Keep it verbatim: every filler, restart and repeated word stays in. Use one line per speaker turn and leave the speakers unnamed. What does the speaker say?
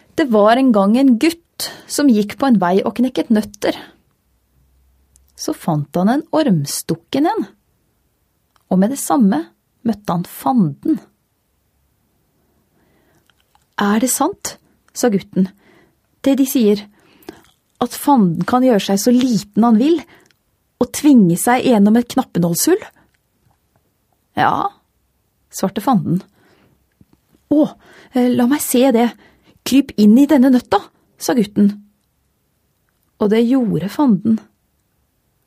Det var en gang en gutt som gikk på en vei og knekket nøtter. Så fant han en ormstukken en, og med det samme møtte han fanden. Er det sant, sa gutten, det de sier, at fanden kan gjøre seg så liten han vil, og tvinge seg gjennom et knappenålshull? Ja, svarte fanden. Å, la meg se det. Kryp inn i denne nøtta, sa gutten. Og det gjorde fanden.